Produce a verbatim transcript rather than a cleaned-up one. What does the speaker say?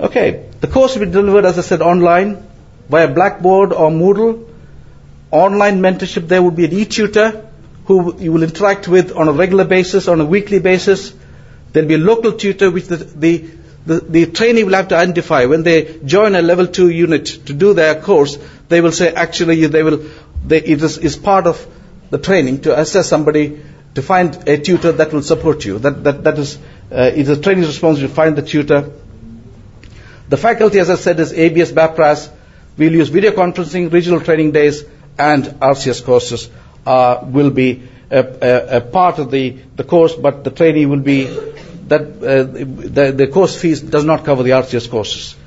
Okay, the course will be delivered, as I said, online, via Blackboard or Moodle. Online mentorship, there will be an e-tutor who you will interact with on a regular basis, on a weekly basis. There will be a local tutor which the, the, the, the trainee will have to identify. When they join a level two unit to do their course, they will say, actually, they will, they, it is, is part of the training to assess somebody, to find a tutor that will support you. That, that, that is, uh, it is a trainee's responsibility to find the tutor. The faculty, as I said, is A B S, B A P R A S. We'll use video conferencing, regional training days, and R C S courses uh, will be a, a, a part of the, the course, but the trainee will be, that uh, the, the course fees does not cover the R C S courses.